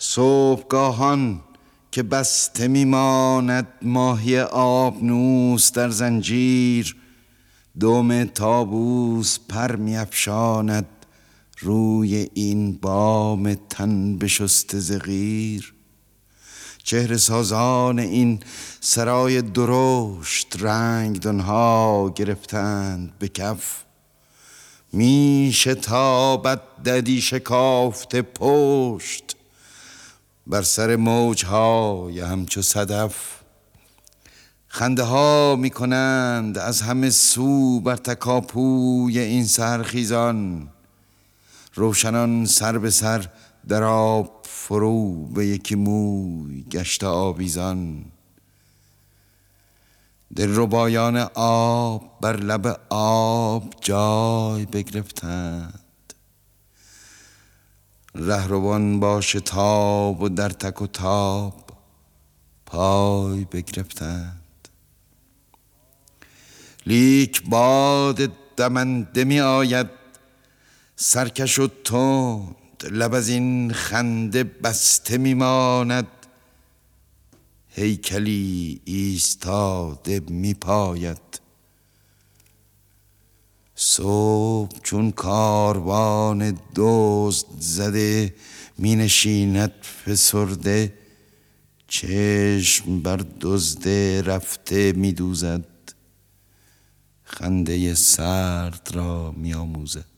صبحگاهان که بسته میماند ماهی آبنوس در زنجیر، دم طاووس پر میافشاند روی این بام تن بشسته ز قیر. چهره سازان این سرای درشت رنگدانها گرفتند به کف. می شتابد ددی شکافته پشت بر سر موجهای همچو صدف. خنده ها می کنند از همه سو بر تکاپوی این سرخیزان. روشنان سر به سر در آب فرو به یکی موی گشته آویزان. دلربایان آب بر لب آب جای بگرفتند، رهروان با شتاب و در تک و تاب پای بگرفتند. لیک باد دمنده می آید سرکش و تند، لب از این خنده بسته می ماند. هیکلی ایستاده می پاید. صبح چون کاروان دزد زده می نشیند فسرده. چشم بر دزد رفته می دوزد، خنده سرد را می آموزد.